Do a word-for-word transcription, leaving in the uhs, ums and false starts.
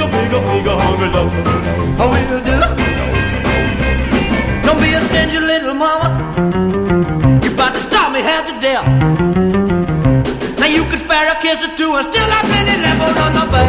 big, a big, a big, a hungry dog. I will do. Don't be a stingy little mama. You about to stop me half to death. Now you could spare a kiss or two and still have many left on the back.